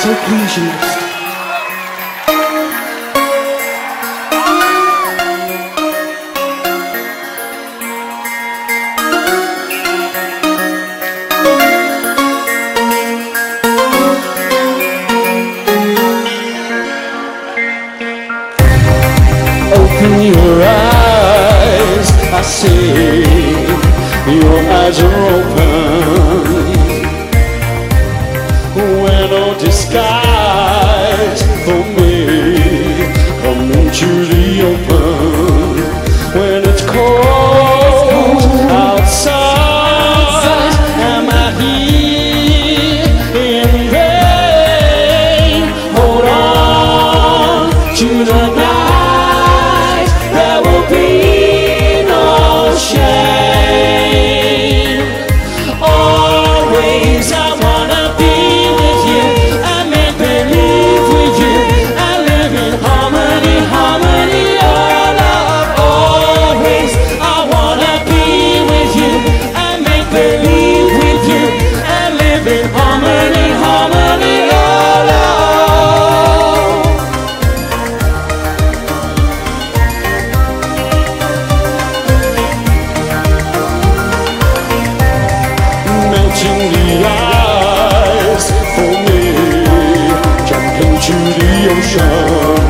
So please you next. Open your eyes, I say, your eyes are open. When no disguise for me, come into the open. When it's cold outside, am I here in vain? Hold on to the night, there will be no shame. Always I wanna be with you, I make believe with you, I live in harmony, harmony, oh love. Always I wanna be with you, I make believe with you, I live in harmony, harmony, oh love. Melting the ice for me, jump into the ocean.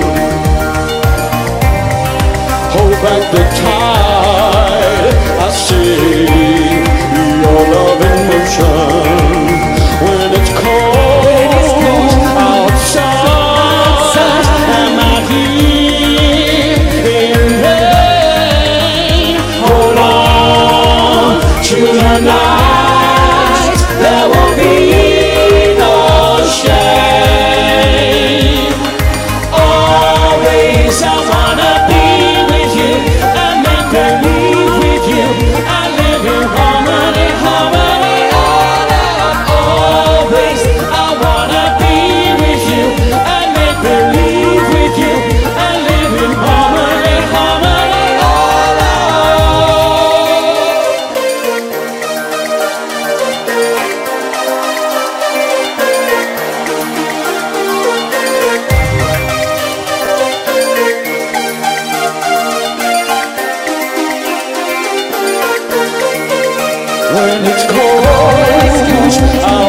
Hold back the tide, I see your love in motion. When it's cold outside, am I here in vain? Hold on to the night, there will be no shame. Always I wanna be with you, I make believe with you, I live in harmony, harmony, oh love. Always I wanna be with you, I make believe with you, I live in harmony, harmony, oh love. When it's cold